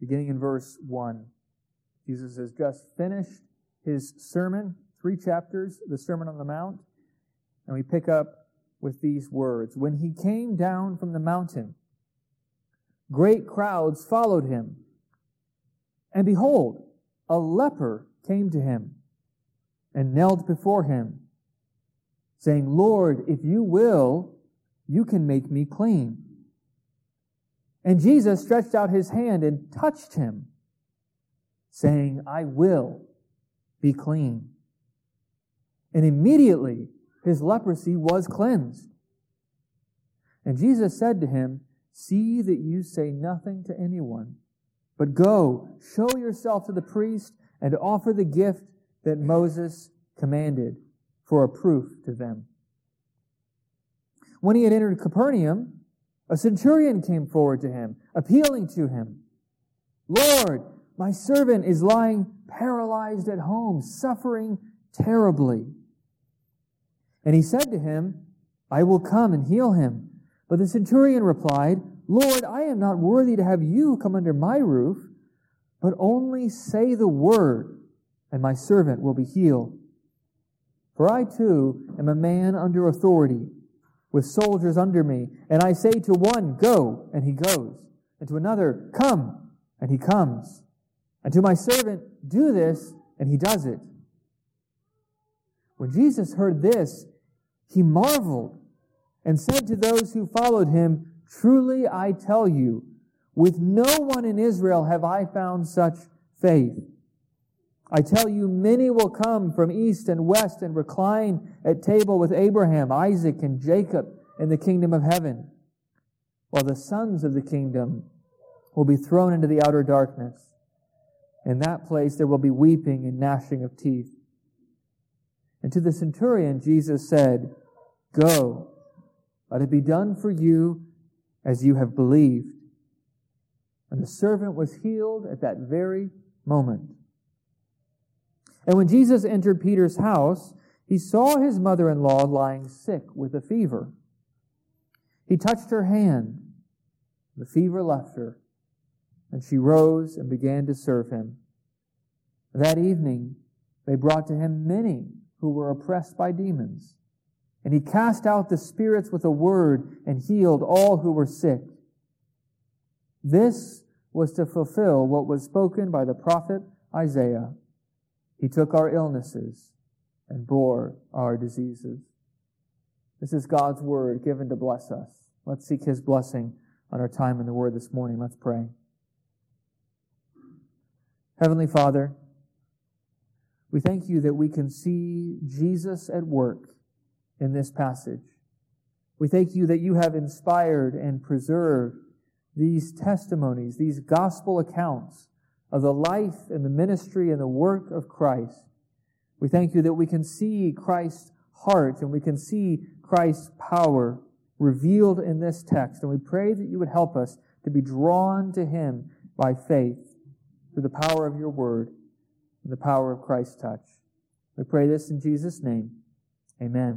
beginning in verse 1. Jesus has just finished his sermon, 3 chapters, the Sermon on the Mount, and we pick up with these words. When he came down from the mountain, great crowds followed him. And behold, a leper came to him and knelt before him, saying, Lord, if you will, you can make me clean. And Jesus stretched out his hand and touched him, saying, I will be clean. And immediately his leprosy was cleansed. And Jesus said to him, see that you say nothing to anyone, but go, show yourself to the priest, and offer the gift that Moses commanded for a proof to them. When he had entered Capernaum, a centurion came forward to him, appealing to him, Lord, my servant is lying paralyzed at home, suffering terribly. And he said to him, I will come and heal him. But the centurion replied, Lord, I am not worthy to have you come under my roof, but only say the word, and my servant will be healed. For I too am a man under authority, with soldiers under me, and I say to one, go, and he goes, and to another, come, and he comes, and to my servant, do this, and he does it. When Jesus heard this, he marveled, and said to those who followed him, truly I tell you, with no one in Israel have I found such faith. I tell you, many will come from east and west and recline at table with Abraham, Isaac, and Jacob in the kingdom of heaven, while the sons of the kingdom will be thrown into the outer darkness. In that place there will be weeping and gnashing of teeth. And to the centurion Jesus said, go, let it be done for you as you have believed. And the servant was healed at that very moment. And when Jesus entered Peter's house, he saw his mother-in-law lying sick with a fever. He touched her hand. The fever left her, and she rose and began to serve him. That evening, they brought to him many who were oppressed by demons. And he cast out the spirits with a word and healed all who were sick. This was to fulfill what was spoken by the prophet Isaiah. He took our illnesses and bore our diseases. This is God's word given to bless us. Let's seek his blessing on our time in the word this morning. Let's pray. Heavenly Father, we thank you that we can see Jesus at work in this passage. We thank you that you have inspired and preserved these testimonies, these gospel accounts of the life and the ministry and the work of Christ. We thank you that we can see Christ's heart and we can see Christ's power revealed in this text. And we pray that you would help us to be drawn to him by faith through the power of your word and the power of Christ's touch. We pray this in Jesus' name. Amen.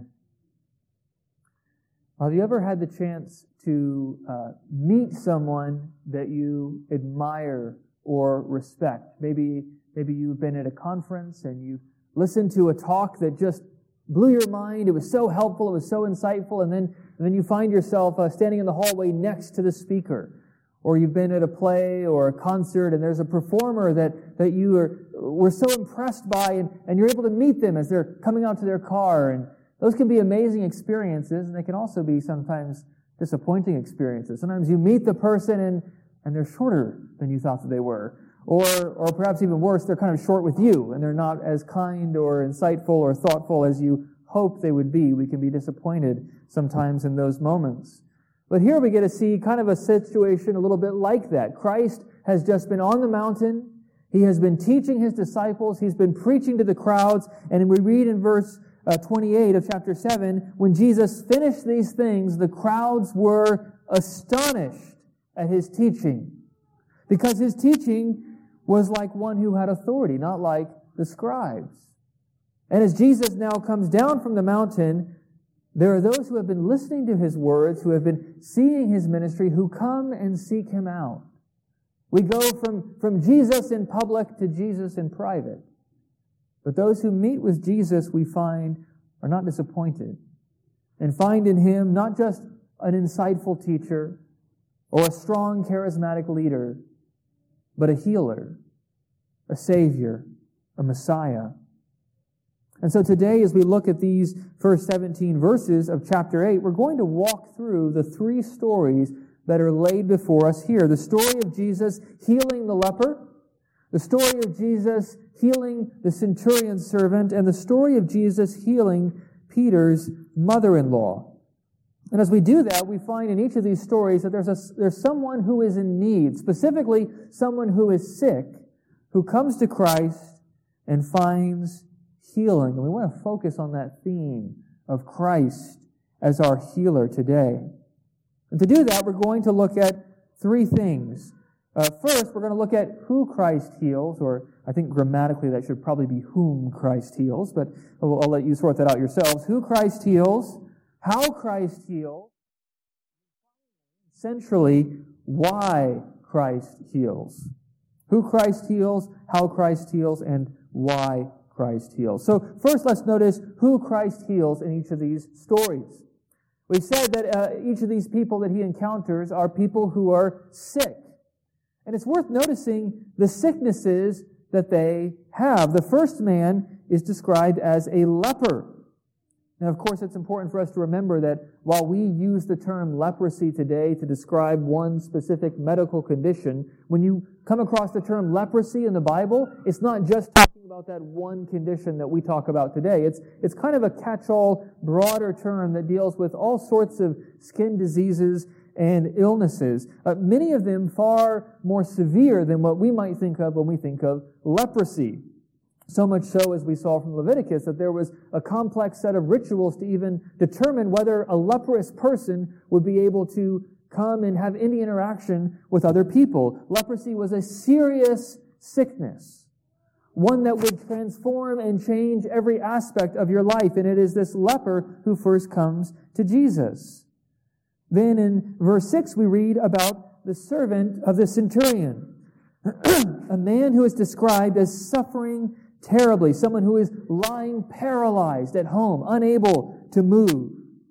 Have you ever had the chance to meet someone that you admire or respect? Maybe you've been at a conference and you listened to a talk that just blew your mind. It was so helpful. It was so insightful. And then you find yourself standing in the hallway next to the speaker. Or you've been at a play or a concert and there's a performer that you were so impressed by and you're able to meet them as they're coming out to their car. And those can be amazing experiences, and they can also be sometimes disappointing experiences. Sometimes you meet the person and they're shorter than you thought that they were. Or perhaps even worse, they're kind of short with you, and they're not as kind or insightful or thoughtful as you hope they would be. We can be disappointed sometimes in those moments. But here we get to see kind of a situation a little bit like that. Christ has just been on the mountain. He has been teaching his disciples. He's been preaching to the crowds. And we read in verse 28 of chapter 7, when Jesus finished these things, the crowds were astonished at his teaching. Because his teaching was like one who had authority, not like the scribes. And as Jesus now comes down from the mountain, there are those who have been listening to his words, who have been seeing his ministry, who come and seek him out. We go from Jesus in public to Jesus in private. But those who meet with Jesus, we find, are not disappointed and find in Him not just an insightful teacher or a strong, charismatic leader, but a healer, a Savior, a Messiah. And so today, as we look at these first 17 verses of chapter 8, we're going to walk through the three stories that are laid before us here. The story of Jesus healing the leper, the story of Jesus healing the centurion's servant, and the story of Jesus healing Peter's mother-in-law. And as we do that, we find in each of these stories that there's someone who is in need, specifically someone who is sick, who comes to Christ and finds healing. And we want to focus on that theme of Christ as our healer today. And to do that, we're going to look at three things. First, we're going to look at who Christ heals, or I think grammatically that should probably be whom Christ heals, but I'll let you sort that out yourselves. Who Christ heals, how Christ heals, centrally, why Christ heals. Who Christ heals, how Christ heals, and why Christ heals. So first, let's notice who Christ heals in each of these stories. We've said that each of these people that He encounters are people who are sick. And it's worth noticing the sicknesses that they have. The first man is described as a leper. Now, of course, it's important for us to remember that while we use the term leprosy today to describe one specific medical condition, when you come across the term leprosy in the Bible, it's not just talking about that one condition that we talk about today. It's kind of a catch-all, broader term that deals with all sorts of skin diseases and illnesses, many of them far more severe than what we might think of when we think of leprosy. So much so, as we saw from Leviticus, that there was a complex set of rituals to even determine whether a leprous person would be able to come and have any interaction with other people. Leprosy was a serious sickness, one that would transform and change every aspect of your life. And it is this leper who first comes to Jesus. Then in verse 6, we read about the servant of the centurion, a man who is described as suffering terribly, someone who is lying paralyzed at home, unable to move.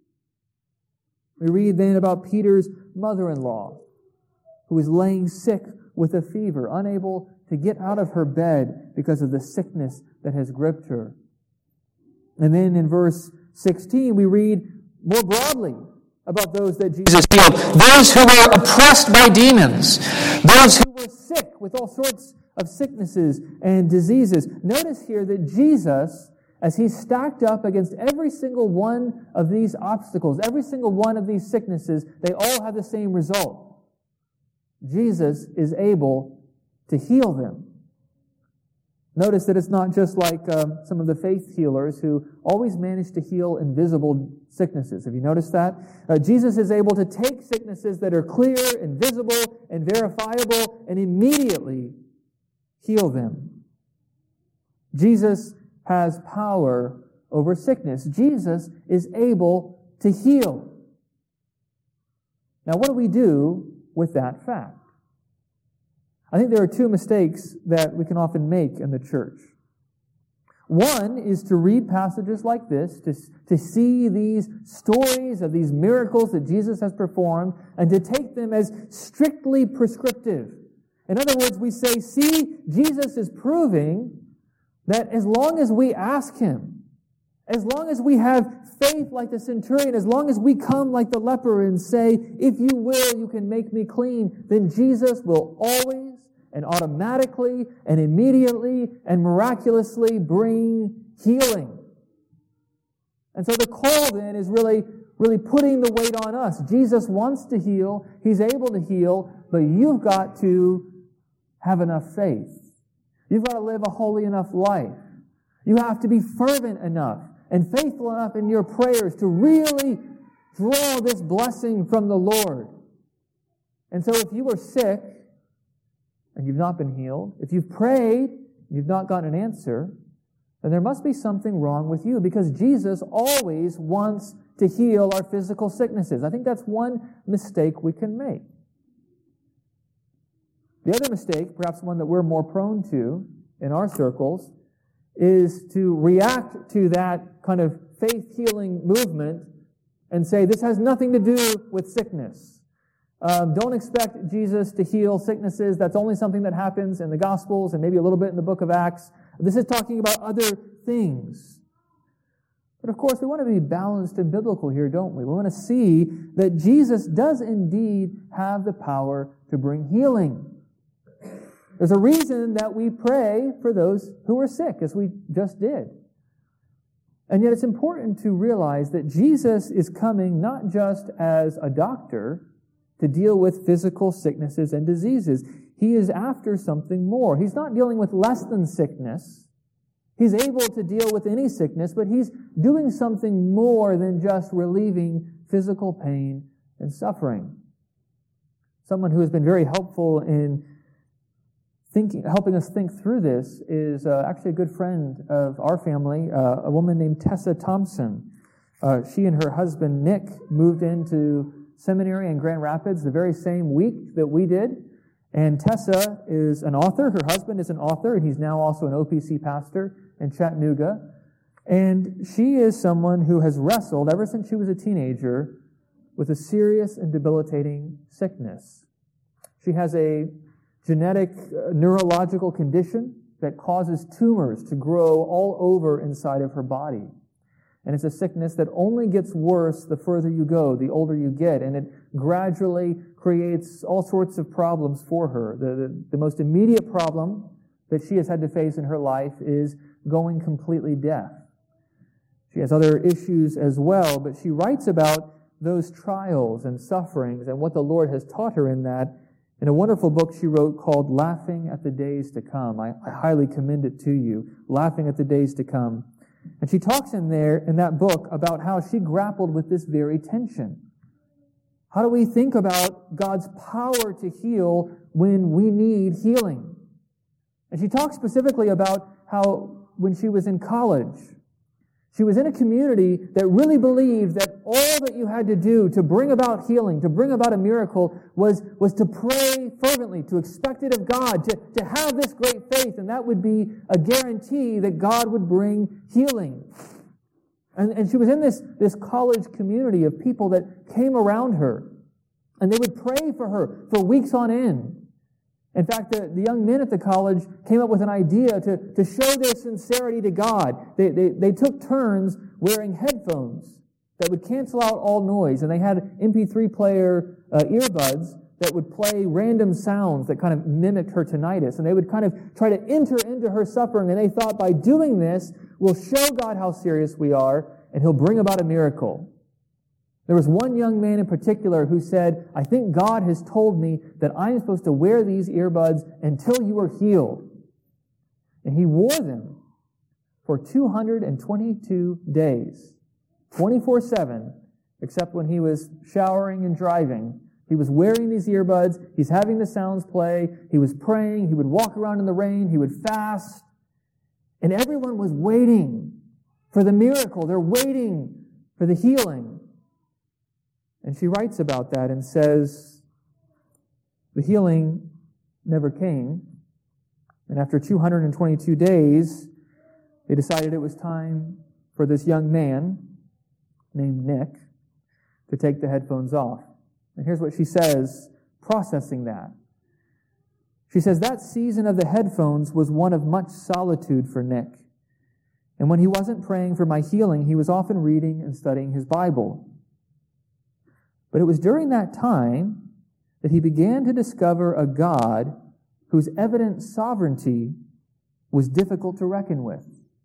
We read then about Peter's mother-in-law, who is laying sick with a fever, unable to get out of her bed because of the sickness that has gripped her. And then in verse 16, we read more broadly about those that Jesus healed. Those who were oppressed by demons. Those who were sick with all sorts of sicknesses and diseases. Notice here that Jesus, as He stacked up against every single one of these obstacles, every single one of these sicknesses, they all have the same result. Jesus is able to heal them. Notice that it's not just like some of the faith healers who always manage to heal invisible sicknesses. Have you noticed that? Jesus is able to take sicknesses that are clear and visible and verifiable and immediately heal them. Jesus has power over sickness. Jesus is able to heal. Now, what do we do with that fact? I think there are two mistakes that we can often make in the church. One is to read passages like this, to see these stories of these miracles that Jesus has performed, and to take them as strictly prescriptive. In other words, we say, see, Jesus is proving that as long as we ask Him, as long as we have faith like the centurion, as long as we come like the leper and say, if you will, you can make me clean, then Jesus will always and automatically and immediately and miraculously bring healing. And so the call then is really putting the weight on us. Jesus wants to heal. He's able to heal, but you've got to have enough faith. You've got to live a holy enough life. You have to be fervent enough and faithful enough in your prayers to really draw this blessing from the Lord. And so if you are sick and you've not been healed, if you've prayed and you've not gotten an answer, then there must be something wrong with you, because Jesus always wants to heal our physical sicknesses. I think that's one mistake we can make. The other mistake, perhaps one that we're more prone to in our circles, is to react to that kind of faith-healing movement and say, this has nothing to do with sickness. Don't expect Jesus to heal sicknesses. That's only something that happens in the Gospels and maybe a little bit in the book of Acts. This is talking about other things. But of course, we want to be balanced and biblical here, don't we? We want to see that Jesus does indeed have the power to bring healing. There's a reason that we pray for those who are sick, as we just did. And yet it's important to realize that Jesus is coming not just as a doctor to deal with physical sicknesses and diseases. He is after something more. He's not dealing with less than sickness. He's able to deal with any sickness, but he's doing something more than just relieving physical pain and suffering. Someone who has been very helpful in helping us think through this is actually a good friend of our family, a woman named Tessa Thompson. She and her husband, Nick, moved into seminary in Grand Rapids the very same week that we did. And Tessa is an author. Her husband is an author, and he's now also an OPC pastor in Chattanooga. And she is someone who has wrestled ever since she was a teenager with a serious and debilitating sickness. She has a genetic neurological condition that causes tumors to grow all over inside of her body. And it's a sickness that only gets worse the further you go, the older you get, and it gradually creates all sorts of problems for her. The most immediate problem that she has had to face in her life is going completely deaf. She has other issues as well, but she writes about those trials and sufferings and what the Lord has taught her in that in a wonderful book she wrote called Laughing at the Days to Come. I highly commend it to you, Laughing at the Days to Come. And she talks in that book about how she grappled with this very tension. How do we think about God's power to heal when we need healing? And she talks specifically about how when she was in college, she was in a community that really believed that all that you had to do to bring about healing, to bring about a miracle, was to pray fervently, to expect it of God, to have this great faith, and that would be a guarantee that God would bring healing. And she was in this college community of people that came around her, and they would pray for her for weeks on end. In fact, the young men at the college came up with an idea to show their sincerity to God. They took turns wearing headphones that would cancel out all noise, and they had MP3 player earbuds that would play random sounds that kind of mimicked her tinnitus, and they would kind of try to enter into her suffering, and they thought by doing this, we'll show God how serious we are, and He'll bring about a miracle. There was one young man in particular who said, I think God has told me that I'm supposed to wear these earbuds until you are healed. And he wore them for 222 days, 24/7, except when he was showering and driving. He was wearing these earbuds, he's having the sounds play, he was praying, he would walk around in the rain, he would fast, and everyone was waiting for the miracle. They're waiting for the healing. And she writes about that and says, the healing never came. And after 222 days, they decided it was time for this young man named Nick to take the headphones off. And here's what she says, processing that. She says, that season of the headphones was one of much solitude for Nick. And when he wasn't praying for my healing, he was often reading and studying his Bible. But it was during that time that he began to discover a God whose evident sovereignty was difficult to reckon with.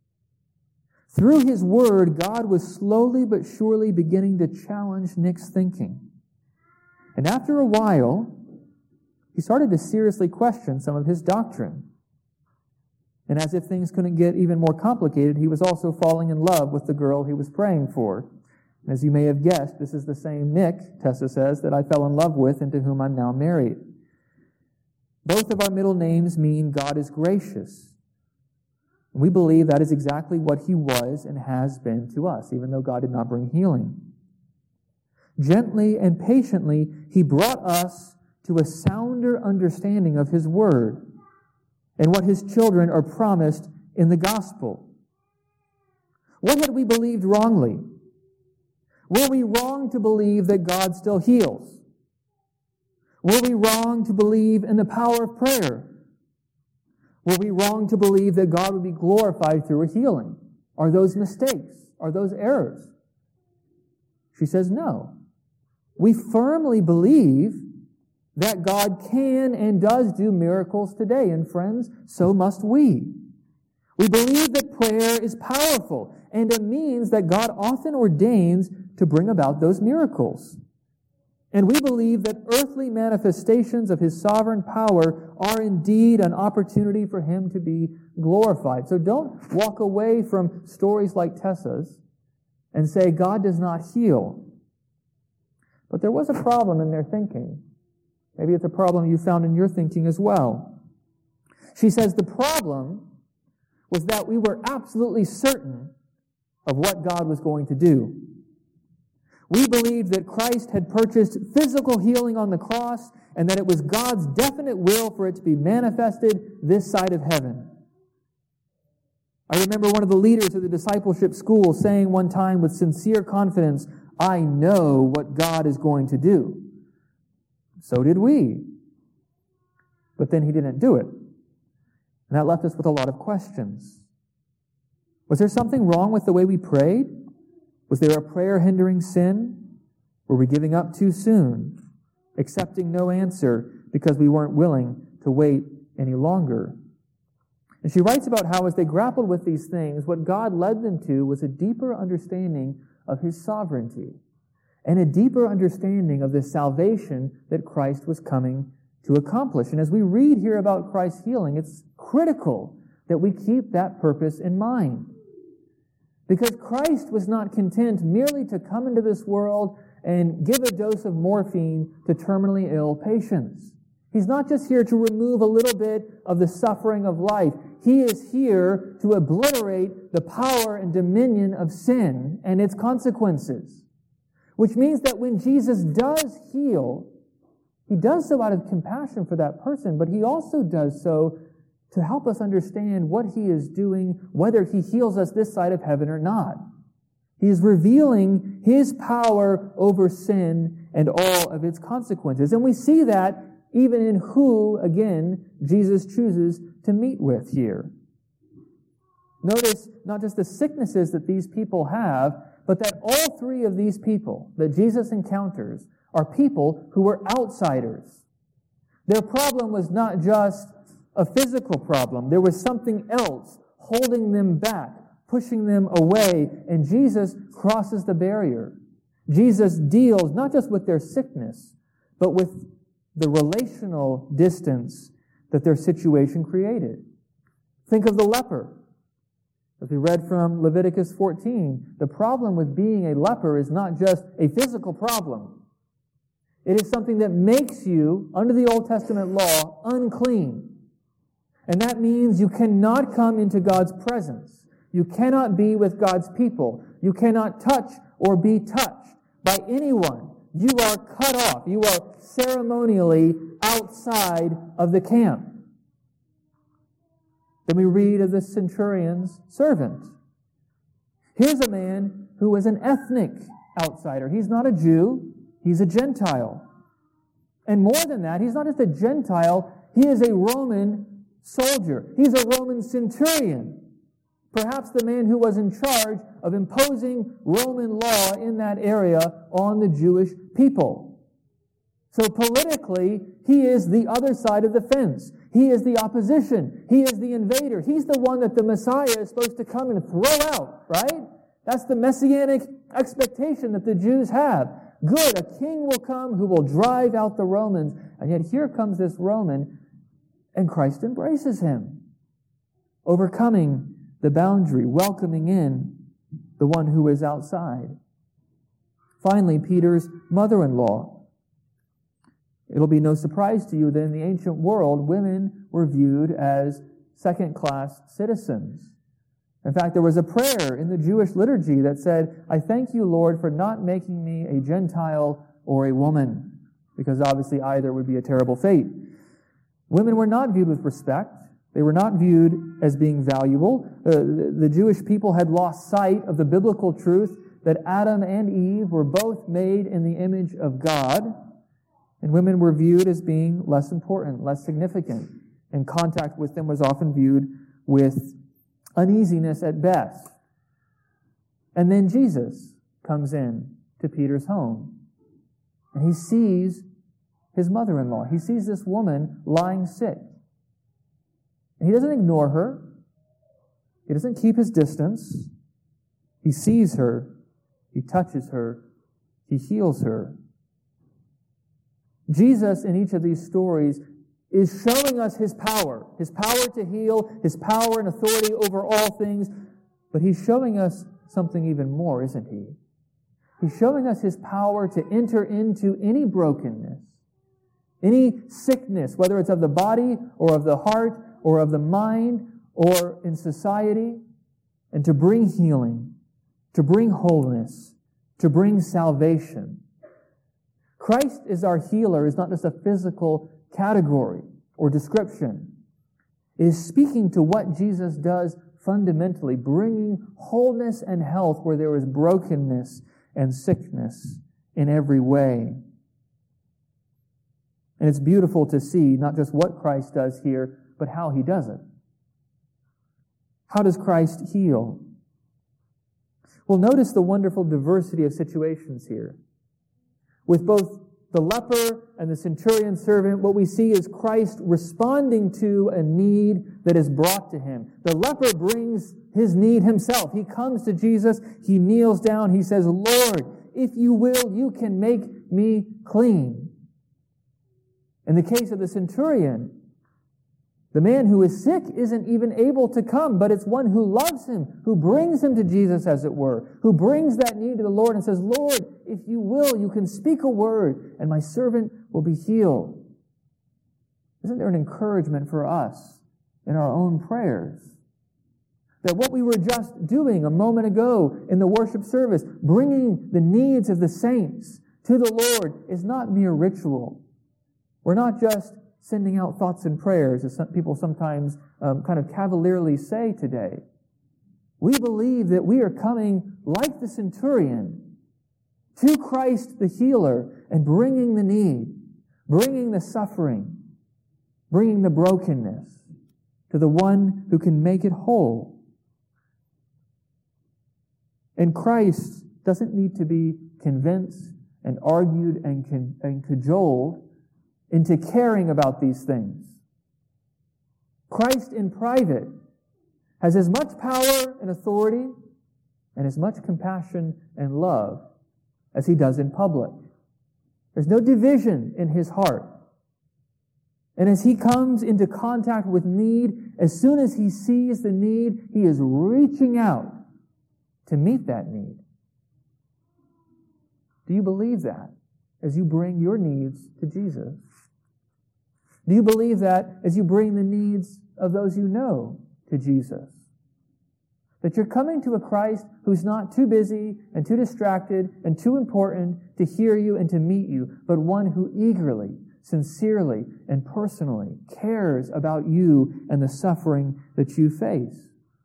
Through His Word, God was slowly but surely beginning to challenge Nick's thinking. And after a while, he started to seriously question some of his doctrine. And as if things couldn't get even more complicated, he was also falling in love with the girl he was praying for. And as you may have guessed, this is the same Nick, Tessa says, that I fell in love with and to whom I'm now married. Both of our middle names mean God is gracious. And we believe that is exactly what He was and has been to us, even though God did not bring healing. Gently and patiently, He brought us to a sounder understanding of His Word and what His children are promised in the gospel. What had we believed wrongly? Were we wrong to believe that God still heals? Were we wrong to believe in the power of prayer? Were we wrong to believe that God would be glorified through a healing? Are those mistakes? Are those errors? She says no. We firmly believe that God can and does do miracles today, and friends, so must we. We believe that prayer is powerful and a means that God often ordains to bring about those miracles. And we believe that earthly manifestations of His sovereign power are indeed an opportunity for Him to be glorified. So don't walk away from stories like Tessa's and say God does not heal. But there was a problem in their thinking. Maybe it's a problem you found in your thinking as well. She says the problem was that we were absolutely certain of what God was going to do. We believed that Christ had purchased physical healing on the cross and that it was God's definite will for it to be manifested this side of heaven. I remember one of the leaders of the discipleship school saying one time with sincere confidence, "I know what God is going to do." So did we. But then He didn't do it. And that left us with a lot of questions. Was there something wrong with the way we prayed? Was there a prayer-hindering sin? Were we giving up too soon, accepting no answer because we weren't willing to wait any longer? And she writes about how as they grappled with these things, what God led them to was a deeper understanding of His sovereignty and a deeper understanding of the salvation that Christ was coming to accomplish. And as we read here about Christ's healing, it's critical that we keep that purpose in mind. Because Christ was not content merely to come into this world and give a dose of morphine to terminally ill patients. He's not just here to remove a little bit of the suffering of life. He is here to obliterate the power and dominion of sin and its consequences. Which means that when Jesus does heal, He does so out of compassion for that person, but He also does so to help us understand what He is doing, whether He heals us this side of heaven or not. He is revealing His power over sin and all of its consequences. And we see that even in who, again, Jesus chooses to meet with here. Notice not just the sicknesses that these people have, but that all three of these people that Jesus encounters are people who were outsiders. Their problem was not just a physical problem. There was something else holding them back, pushing them away, and Jesus crosses the barrier. Jesus deals not just with their sickness, but with the relational distance that their situation created. Think of the leper. As we read from Leviticus 14, the problem with being a leper is not just a physical problem. It is something that makes you, under the Old Testament law, unclean. And that means you cannot come into God's presence. You cannot be with God's people. You cannot touch or be touched by anyone. You are cut off. You are ceremonially outside of the camp. Then we read of the centurion's servant. Here's a man who is an ethnic outsider. He's not a Jew. He's a Gentile. And more than that, he's not just a Gentile. He is a Roman soldier. He's a Roman centurion. Perhaps the man who was in charge of imposing Roman law in that area on the Jewish people. So politically, he is the other side of the fence. He is the opposition. He is the invader. He's the one that the Messiah is supposed to come and throw out, right? That's the messianic expectation that the Jews have. Good, a king will come who will drive out the Romans. And yet here comes this Roman, and Christ embraces him, overcoming the boundary, welcoming in the one who is outside. Finally, Peter's mother-in-law. It'll be no surprise to you that in the ancient world, women were viewed as second-class citizens. In fact, there was a prayer in the Jewish liturgy that said, "I thank you, Lord, for not making me a Gentile or a woman." because obviously either would be a terrible fate. Women were not viewed with respect. They were not viewed as being valuable. The Jewish people had lost sight of the biblical truth that Adam and Eve were both made in the image of God, and women were viewed as being less important, less significant, and contact with them was often viewed with uneasiness at best. And then Jesus comes in to Peter's home, and he sees his mother-in-law. He sees this woman lying sick. And he doesn't ignore her. He doesn't keep his distance. He sees her. He touches her. He heals her. Jesus, in each of these stories, is showing us his power to heal, his power and authority over all things. But he's showing us something even more, isn't he? He's showing us his power to enter into any brokenness, any sickness, whether it's of the body or of the heart or of the mind or in society, and to bring healing, to bring wholeness, to bring salvation. Christ is our healer is not just a physical category or description. It is speaking to what Jesus does fundamentally, bringing wholeness and health where there is brokenness and sickness in every way. And it's beautiful to see not just what Christ does here, but how he does it. How does Christ heal? Well, notice the wonderful diversity of situations here. With both the leper and the centurion servant, what we see is Christ responding to a need that is brought to him. The leper brings his need himself. He comes to Jesus, he kneels down, he says, "Lord, if you will, you can make me clean." In the case of the centurion, the man who is sick isn't even able to come, but it's one who loves him, who brings him to Jesus, as it were, who brings that need to the Lord and says, "Lord, if you will, you can speak a word, and my servant will be healed." Isn't there an encouragement for us in our own prayers? That what we were just doing a moment ago in the worship service, bringing the needs of the saints to the Lord, is not mere ritual. We're not just sending out thoughts and prayers, as some people sometimes kind of cavalierly say today. We believe that we are coming, like the centurion, to Christ the healer and bringing the need, bringing the suffering, bringing the brokenness to the one who can make it whole. And Christ doesn't need to be convinced and argued and cajoled into caring about these things. Christ in private has as much power and authority and as much compassion and love as he does in public. There's no division in his heart. And as he comes into contact with need, as soon as he sees the need, he is reaching out to meet that need. Do you believe that as you bring your needs to Jesus? Do you believe that as you bring the needs of those you know to Jesus? That you're coming to a Christ who's not too busy and too distracted and too important to hear you and to meet you, but one who eagerly, sincerely, and personally cares about you and the suffering that you face.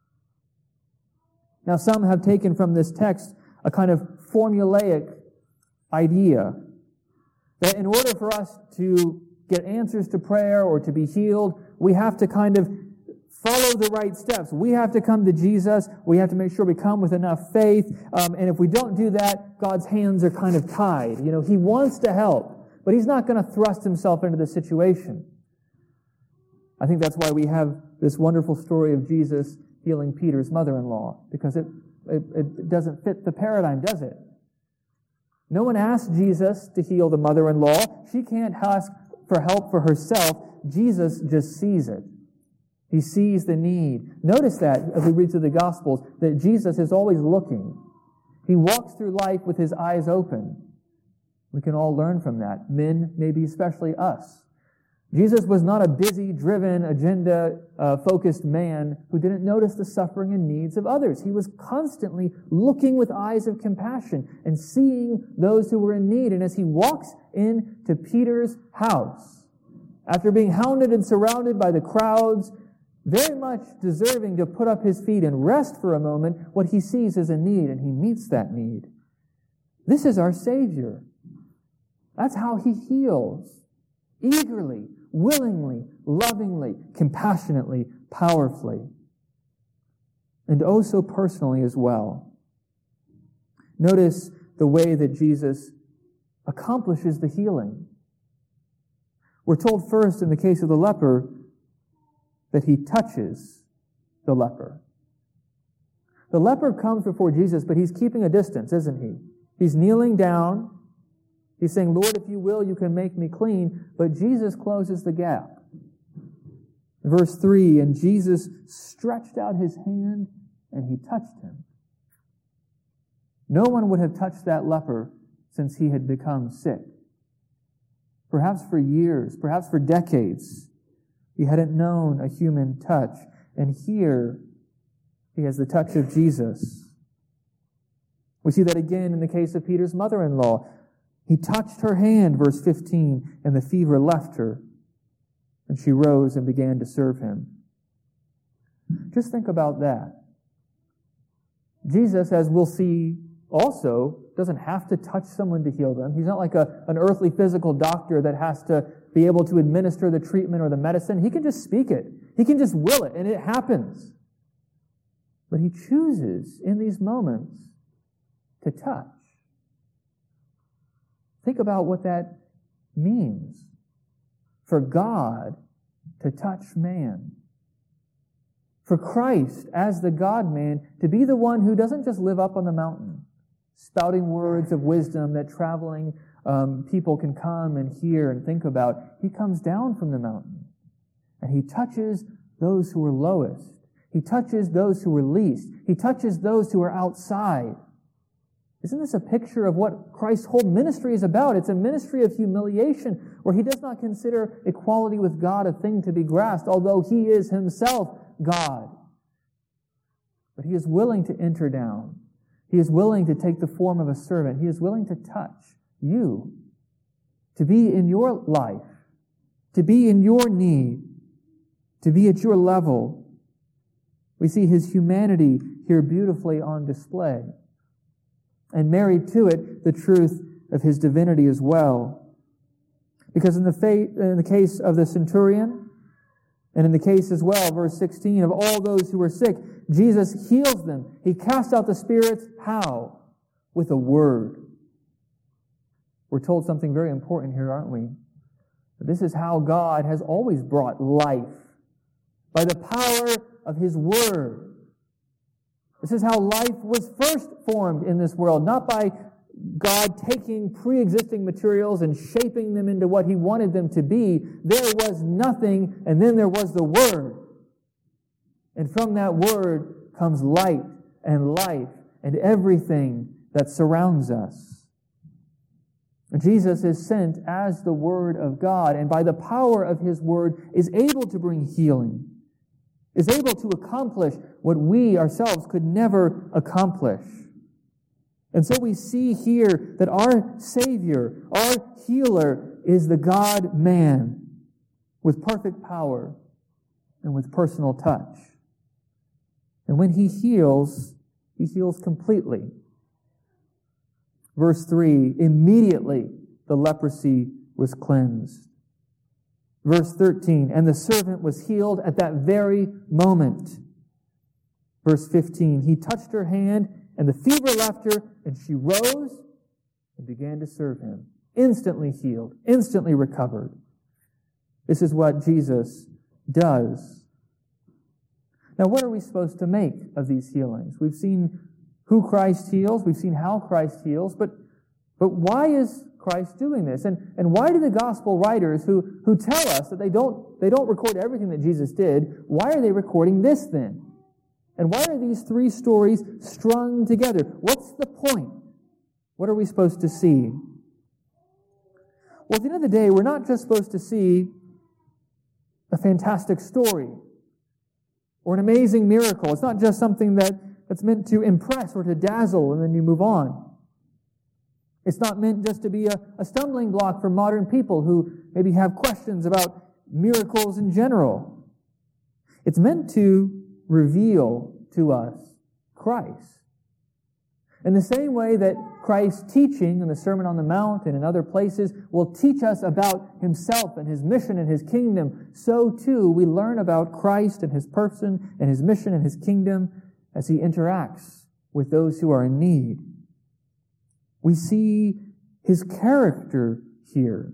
Now, some have taken from this text a kind of formulaic idea that in order for us to get answers to prayer or to be healed, we have to kind of follow the right steps. We have to come to Jesus. We have to make sure we come with enough faith. And if we don't do that, God's hands are kind of tied. You know, he wants to help, but he's not going to thrust himself into the situation. I think that's why we have this wonderful story of Jesus healing Peter's mother-in-law, because it doesn't fit the paradigm, does it? No one asked Jesus to heal the mother-in-law. She can't ask for help for herself. Jesus just sees it. He sees the need. Notice that as we read through the Gospels, that Jesus is always looking. He walks through life with his eyes open. We can all learn from that. Men, maybe especially us. Jesus was not a busy, driven, agenda-focused man who didn't notice the suffering and needs of others. He was constantly looking with eyes of compassion and seeing those who were in need. And as he walks into Peter's house, after being hounded and surrounded by the crowds, very much deserving to put up his feet and rest for a moment, what he sees is a need, and he meets that need. This is our Savior. That's how he heals. Eagerly, willingly, lovingly, compassionately, powerfully. And oh so personally as well. Notice the way that Jesus accomplishes the healing. We're told first in the case of the leper that he touches the leper. The leper comes before Jesus, but he's keeping a distance, isn't he? He's kneeling down. He's saying, Lord, if you will, you can make me clean. But Jesus closes the gap. Verse 3, and Jesus stretched out his hand and he touched him. No one would have touched that leper since he had become sick. Perhaps for years, perhaps for decades, he hadn't known a human touch. And here, he has the touch of Jesus. We see that again in the case of Peter's mother-in-law. He touched her hand, verse 15, and the fever left her, and she rose and began to serve him. Just think about that. Jesus, as we'll see also, doesn't have to touch someone to heal them. He's not like an earthly physical doctor that has to be able to administer the treatment or the medicine. He can just speak it. He can just will it, and it happens. But he chooses in these moments to touch. Think about what that means for God to touch man. For Christ, as the God-man, to be the one who doesn't just live up on the mountain, spouting words of wisdom that traveling people can come and hear and think about. He comes down from the mountain, and he touches those who are lowest. He touches those who are least. He touches those who are outside. Isn't this a picture of what Christ's whole ministry is about? It's a ministry of humiliation where he does not consider equality with God a thing to be grasped, although he is himself God. But he is willing to enter down. He is willing to take the form of a servant. He is willing to touch you, to be in your life, to be in your need, to be at your level. We see his humanity here beautifully on display. And married to it, the truth of his divinity as well. Because in the case of the centurion, and in the case as well, verse 16, of all those who were sick, Jesus heals them. He casts out the spirits. How? With a word. We're told something very important here, aren't we? This is how God has always brought life. By the power of his word. This is how life was first formed in this world, not by God taking pre-existing materials and shaping them into what he wanted them to be. There was nothing, and then there was the Word. And from that Word comes light and life and everything that surrounds us. Jesus is sent as the Word of God, and by the power of his Word is able to bring healing, is able to accomplish what we ourselves could never accomplish. And so we see here that our Savior, our healer, is the God-man with perfect power and with personal touch. And when he heals completely. Verse 3, immediately the leprosy was cleansed. Verse 13, and the servant was healed at that very moment. Verse 15, he touched her hand, and the fever left her, and she rose and began to serve him. Instantly healed, instantly recovered. This is what Jesus does. Now, what are we supposed to make of these healings? We've seen who Christ heals, we've seen how Christ heals, but why is Christ doing this? And why do the gospel writers who tell us that they don't record everything that Jesus did, why are they recording this then? And why are these three stories strung together? What's the point? What are we supposed to see? Well, at the end of the day, we're not just supposed to see a fantastic story or an amazing miracle. It's not just something that's meant to impress or to dazzle and then you move on. It's not meant just to be a stumbling block for modern people who maybe have questions about miracles in general. It's meant to reveal to us Christ. In the same way that Christ's teaching in the Sermon on the Mount and in other places will teach us about himself and his mission and his kingdom, so too we learn about Christ and his person and his mission and his kingdom as he interacts with those who are in need. We see his character here.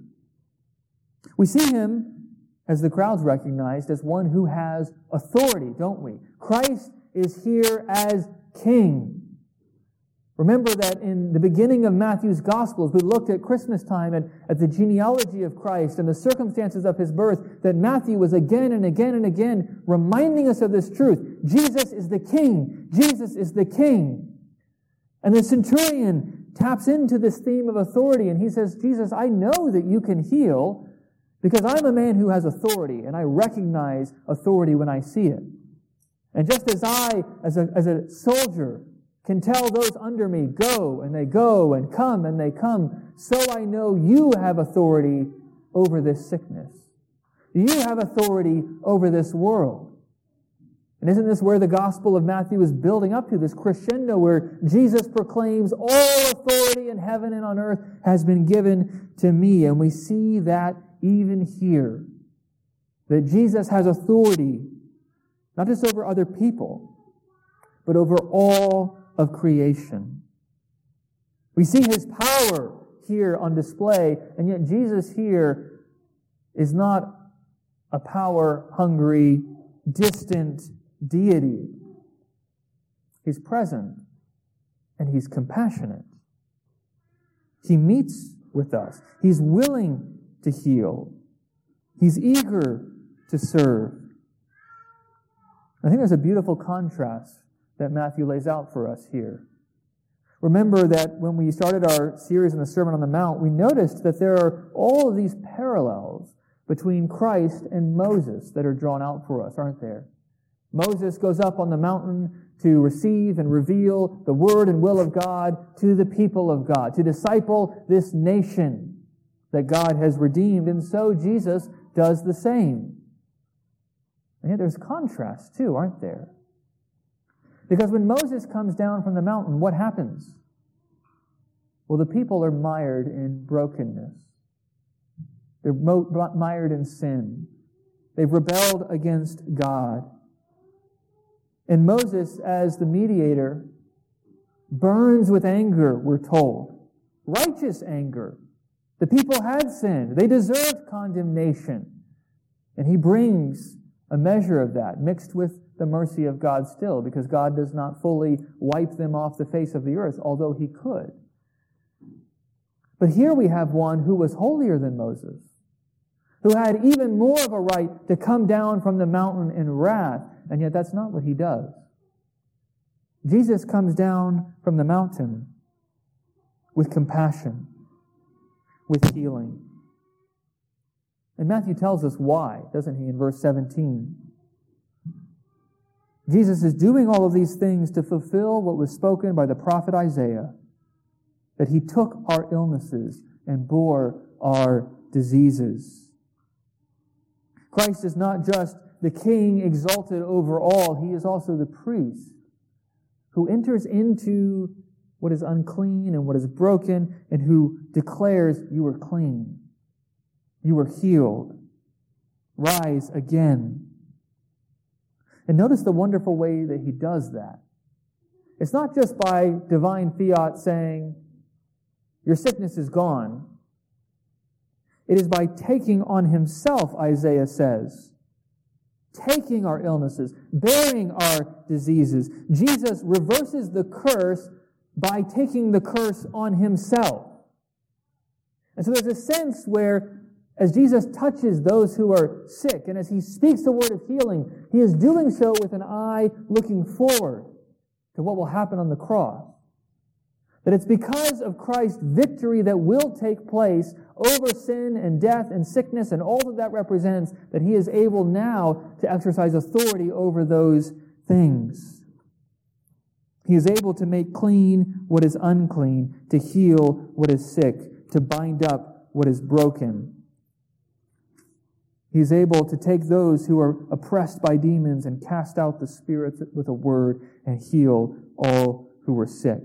We see him, as the crowds recognized, as one who has authority, don't we? Christ is here as king. Remember that in the beginning of Matthew's Gospel, as we looked at Christmas time at the genealogy of Christ and the circumstances of his birth, that Matthew was again and again and again reminding us of this truth. Jesus is the king. Jesus is the king. And the centurion taps into this theme of authority, and he says, Jesus, I know that you can heal because I'm a man who has authority, and I recognize authority when I see it. And just as I, as a soldier, can tell those under me, go, and they go, and come, and they come, so I know you have authority over this sickness. You have authority over this world. And isn't this where the Gospel of Matthew is building up to, this crescendo where Jesus proclaims, all authority in heaven and on earth has been given to me. And we see that even here, that Jesus has authority, not just over other people, but over all of creation. We see his power here on display, and yet Jesus here is not a power-hungry, distant deity. He's present, and he's compassionate. He meets with us. He's willing to heal. He's eager to serve. I think there's a beautiful contrast that Matthew lays out for us here. Remember that when we started our series in the Sermon on the Mount, we noticed that there are all of these parallels between Christ and Moses that are drawn out for us, aren't there? Moses goes up on the mountain to receive and reveal the word and will of God to the people of God, to disciple this nation that God has redeemed, and so Jesus does the same. And yet there's contrast too, aren't there? Because when Moses comes down from the mountain, what happens? Well, the people are mired in brokenness. They're mired in sin. They've rebelled against God. And Moses, as the mediator, burns with anger, we're told. Righteous anger. The people had sinned. They deserved condemnation. And he brings a measure of that, mixed with the mercy of God still, because God does not fully wipe them off the face of the earth, although he could. But here we have one who was holier than Moses, who had even more of a right to come down from the mountain in wrath, and yet that's not what he does. Jesus comes down from the mountain with compassion, with healing. And Matthew tells us why, doesn't he, in verse 17? Jesus is doing all of these things to fulfill what was spoken by the prophet Isaiah, that he took our illnesses and bore our diseases. Christ is not just the king exalted over all, he is also the priest who enters into what is unclean and what is broken and who declares, you are clean, you are healed, rise again. And notice the wonderful way that he does that. It's not just by divine fiat saying, your sickness is gone. It is by taking on himself, Isaiah says, taking our illnesses, bearing our diseases. Jesus reverses the curse by taking the curse on himself. And so there's a sense where as Jesus touches those who are sick, and as he speaks the word of healing, he is doing so with an eye looking forward to what will happen on the cross. That it's because of Christ's victory that will take place over sin and death and sickness and all that represents, that he is able now to exercise authority over those things. He is able to make clean what is unclean, to heal what is sick, to bind up what is broken. He is able to take those who are oppressed by demons and cast out the spirits with a word and heal all who are sick.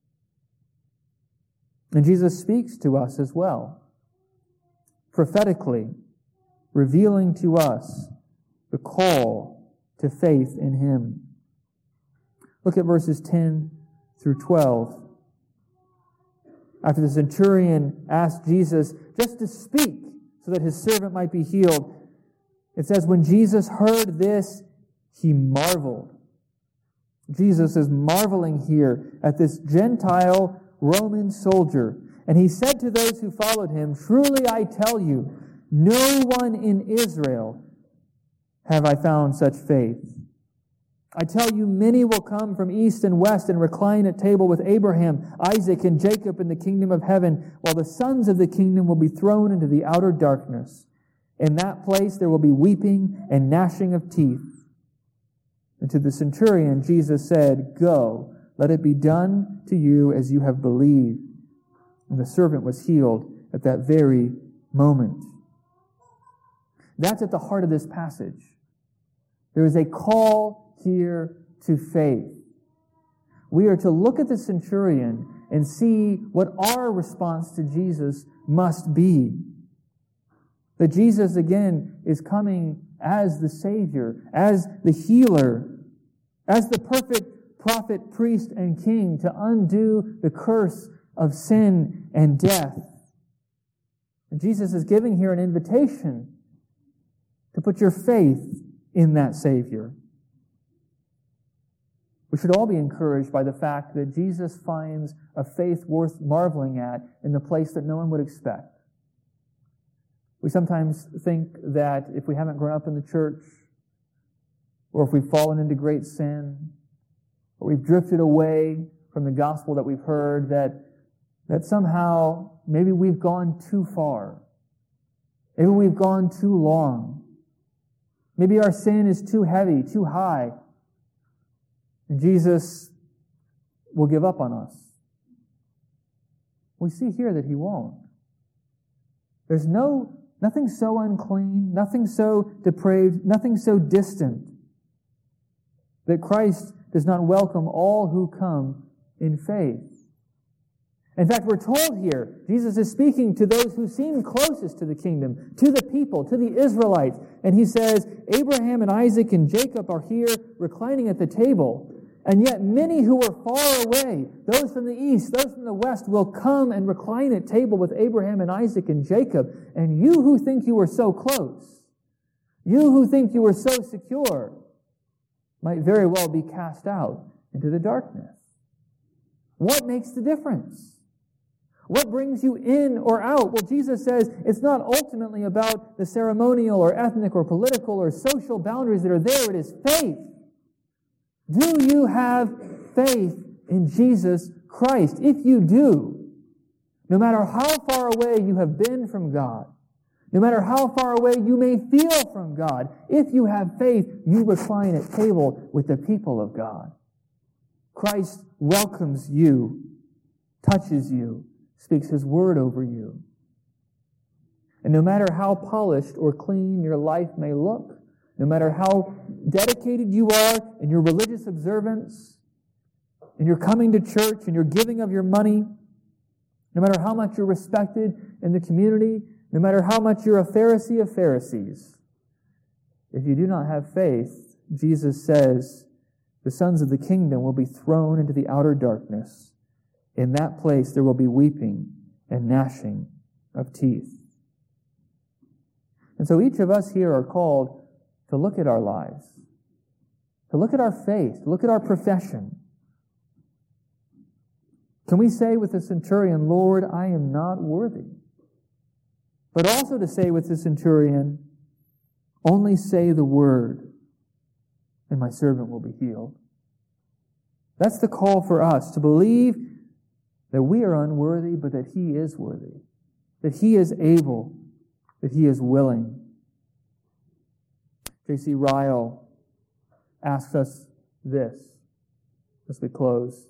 And Jesus speaks to us as well, prophetically, revealing to us the call to faith in him. Look at verses 10 through 12. After the centurion asked Jesus just to speak so that his servant might be healed, it says, when Jesus heard this, he marveled. Jesus is marveling here at this Gentile Roman soldier. And he said to those who followed him, truly I tell you, no one in Israel have I found such faith. I tell you, many will come from east and west and recline at table with Abraham, Isaac, and Jacob in the kingdom of heaven, while the sons of the kingdom will be thrown into the outer darkness. In that place there will be weeping and gnashing of teeth. And to the centurion Jesus said, go, let it be done to you as you have believed. And the servant was healed at that very moment. That's at the heart of this passage. There is a call here to faith. We are to look at the centurion and see what our response to Jesus must be. That Jesus, again, is coming as the Savior, as the healer, as the perfect prophet, priest, and king to undo the curse of sin and death. And Jesus is giving here an invitation to put your faith in that Savior. We should all be encouraged by the fact that Jesus finds a faith worth marveling at in the place that no one would expect. We sometimes think that if we haven't grown up in the church, or if we've fallen into great sin, or we've drifted away from the gospel that we've heard, that somehow maybe we've gone too far. Maybe we've gone too long. Maybe our sin is too heavy, too high. And Jesus will give up on us. We see here that he won't. There's nothing so unclean, nothing so depraved, nothing so distant that Christ does not welcome all who come in faith. In fact, we're told here, Jesus is speaking to those who seem closest to the kingdom, to the people, to the Israelites. And he says, Abraham and Isaac and Jacob are here reclining at the table. And yet many who are far away, those from the east, those from the west, will come and recline at table with Abraham and Isaac and Jacob. And you who think you are so close, you who think you are so secure, might very well be cast out into the darkness. What makes the difference? What brings you in or out? Well, Jesus says it's not ultimately about the ceremonial or ethnic or political or social boundaries that are there. It is faith. Do you have faith in Jesus Christ? If you do, no matter how far away you have been from God, no matter how far away you may feel from God, if you have faith, you recline at table with the people of God. Christ welcomes you, touches you, speaks his word over you. And no matter how polished or clean your life may look, no matter how dedicated you are in your religious observance, in your coming to church, in your giving of your money, no matter how much you're respected in the community, no matter how much you're a Pharisee of Pharisees, if you do not have faith, Jesus says, the sons of the kingdom will be thrown into the outer darkness. In that place there will be weeping and gnashing of teeth. And so each of us here are called to look at our lives, to look at our faith, to look at our profession. Can we say with the centurion, Lord, I am not worthy? But also to say with the centurion, only say the word, and my servant will be healed. That's the call for us, to believe that we are unworthy, but that He is worthy, that He is able, that He is willing. J.C. Ryle asks us this as we close.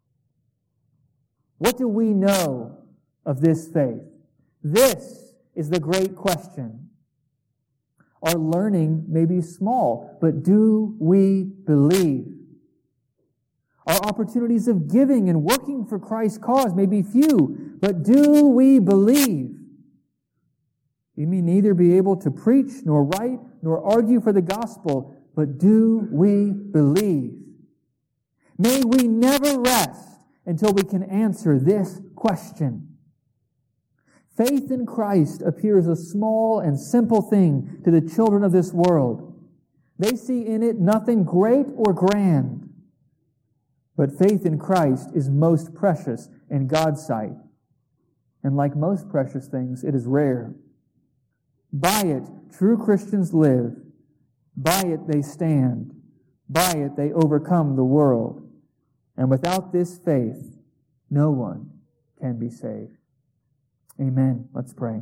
What do we know of this faith? This is the great question. Our learning may be small, but do we believe? Our opportunities of giving and working for Christ's cause may be few, but do we believe? We may neither be able to preach, nor write, nor argue for the gospel, but do we believe? May we never rest until we can answer this question. Faith in Christ appears a small and simple thing to the children of this world. They see in it nothing great or grand. But faith in Christ is most precious in God's sight. And like most precious things, it is rare. By it, true Christians live. By it, they stand. By it, they overcome the world. And without this faith, no one can be saved. Amen. Let's pray.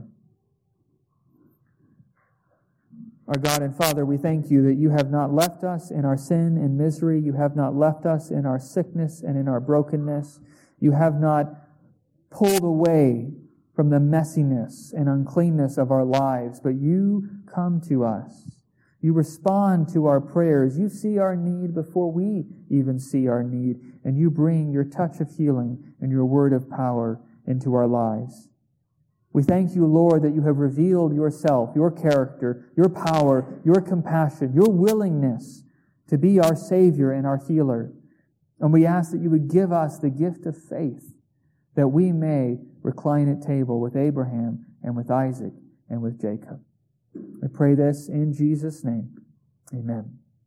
Our God and Father, we thank You that You have not left us in our sin and misery. You have not left us in our sickness and in our brokenness. You have not pulled away from the messiness and uncleanness of our lives, but You come to us. You respond to our prayers. You see our need before we even see our need, and You bring Your touch of healing and Your word of power into our lives. We thank You, Lord, that You have revealed Yourself, Your character, Your power, Your compassion, Your willingness to be our Savior and our healer. And we ask that You would give us the gift of faith, that we may recline at table with Abraham and with Isaac and with Jacob. I pray this in Jesus' name. Amen.